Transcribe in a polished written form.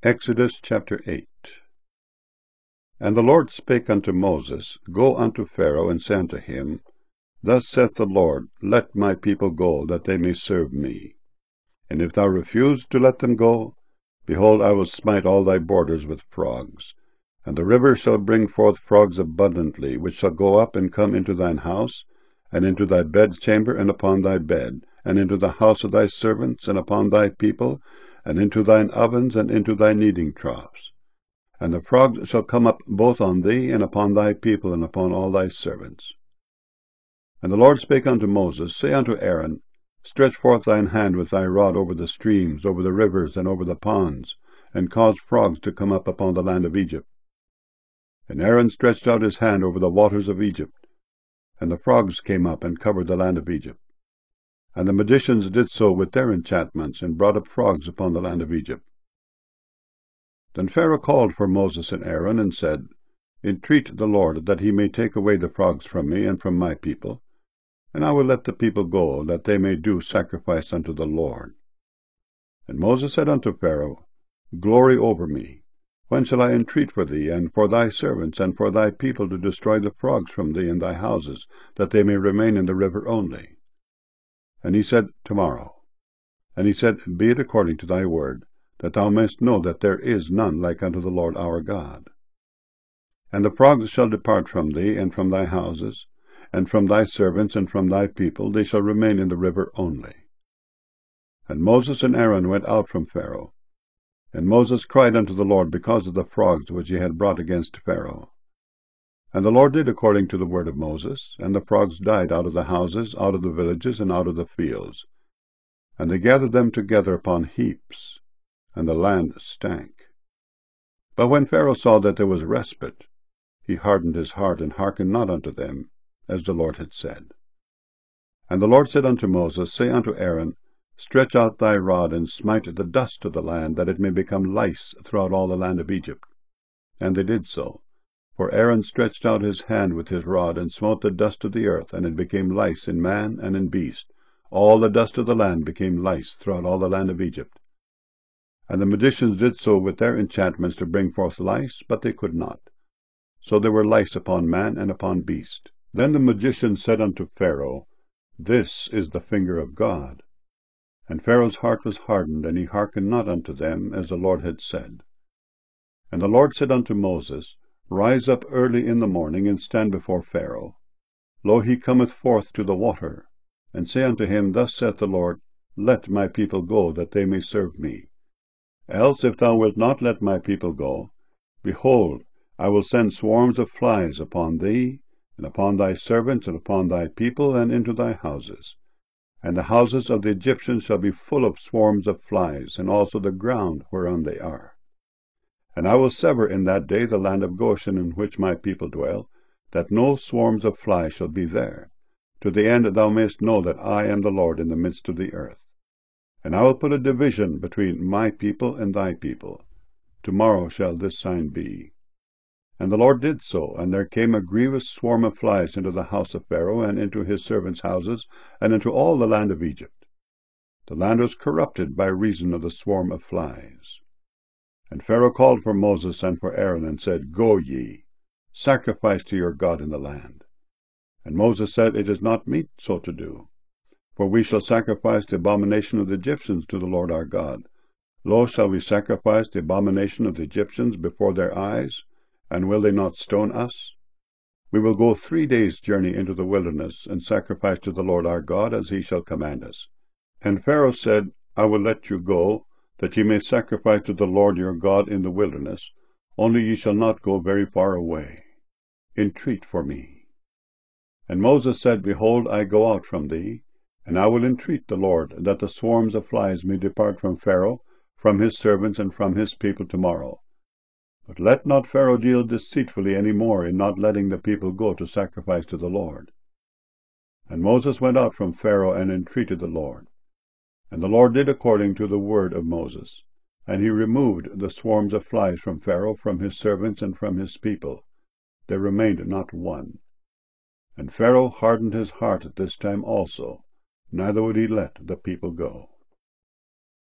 Exodus chapter 8. And the Lord spake unto Moses, Go unto Pharaoh, and say unto him, Thus saith the Lord, Let my people go, that they may serve me. And if thou refuse to let them go, behold, I will smite all thy borders with frogs. And the river shall bring forth frogs abundantly, which shall go up and come into thine house, and into thy bedchamber, and upon thy bed, and into the house of thy servants, and upon thy people, and into thine ovens, and into thy kneading troughs. And the frogs shall come up both on thee, and upon thy people, and upon all thy servants. And the Lord spake unto Moses, Say unto Aaron, Stretch forth thine hand with thy rod over the streams, over the rivers, and over the ponds, and cause frogs to come up upon the land of Egypt. And Aaron stretched out his hand over the waters of Egypt, and the frogs came up and covered the land of Egypt. And the magicians did so with their enchantments, and brought up frogs upon the land of Egypt. Then Pharaoh called for Moses and Aaron, and said, Entreat the Lord, that he may take away the frogs from me and from my people, and I will let the people go, that they may do sacrifice unto the Lord. And Moses said unto Pharaoh, Glory over me. When shall I entreat for thee, and for thy servants, and for thy people, to destroy the frogs from thee and thy houses, that they may remain in the river only? And he said, Tomorrow. And he said, Be it according to thy word, that thou mayest know that there is none like unto the Lord our God. And the frogs shall depart from thee, and from thy houses, and from thy servants, and from thy people, they shall remain in the river only. And Moses and Aaron went out from Pharaoh. And Moses cried unto the Lord because of the frogs which he had brought against Pharaoh. And the Lord did according to the word of Moses, and the frogs died out of the houses, out of the villages, and out of the fields. And they gathered them together upon heaps, and the land stank. But when Pharaoh saw that there was respite, he hardened his heart, and hearkened not unto them, as the Lord had said. And the Lord said unto Moses, Say unto Aaron, Stretch out thy rod, and smite the dust of the land, that it may become lice throughout all the land of Egypt. And they did so. For Aaron stretched out his hand with his rod, and smote the dust of the earth, and it became lice in man and in beast. All the dust of the land became lice throughout all the land of Egypt. And the magicians did so with their enchantments to bring forth lice, but they could not. So there were lice upon man and upon beast. Then the magicians said unto Pharaoh, This is the finger of God. And Pharaoh's heart was hardened, and he hearkened not unto them, as the Lord had said. And the Lord said unto Moses, Rise up early in the morning, and stand before Pharaoh. Lo, he cometh forth to the water. And say unto him, Thus saith the Lord, Let my people go, that they may serve me. Else, if thou wilt not let my people go, behold, I will send swarms of flies upon thee, and upon thy servants, and upon thy people, and into thy houses. And the houses of the Egyptians shall be full of swarms of flies, and also the ground whereon they are. And I will sever in that day the land of Goshen, in which my people dwell, that no swarms of flies shall be there, to the end that thou mayest know that I am the Lord in the midst of the earth. And I will put a division between my people and thy people. Tomorrow shall this sign be. And the Lord did so, and there came a grievous swarm of flies into the house of Pharaoh, and into his servants' houses, and into all the land of Egypt. The land was corrupted by reason of the swarm of flies. And Pharaoh called for Moses and for Aaron, and said, Go ye, sacrifice to your God in the land. And Moses said, It is not meet so to do. For we shall sacrifice the abomination of the Egyptians to the Lord our God. Lo, shall we sacrifice the abomination of the Egyptians before their eyes? And will they not stone us? We will go 3 days' journey into the wilderness, and sacrifice to the Lord our God, as he shall command us. And Pharaoh said, I will let you go, that ye may sacrifice to the Lord your God in the wilderness, only ye shall not go very far away. Entreat for me. And Moses said, Behold, I go out from thee, and I will entreat the Lord, that the swarms of flies may depart from Pharaoh, from his servants, and from his people tomorrow. But let not Pharaoh deal deceitfully any more in not letting the people go to sacrifice to the Lord. And Moses went out from Pharaoh, and entreated the Lord. And the Lord did according to the word of Moses. And he removed the swarms of flies from Pharaoh, from his servants, and from his people. There remained not one. And Pharaoh hardened his heart at this time also, neither would he let the people go.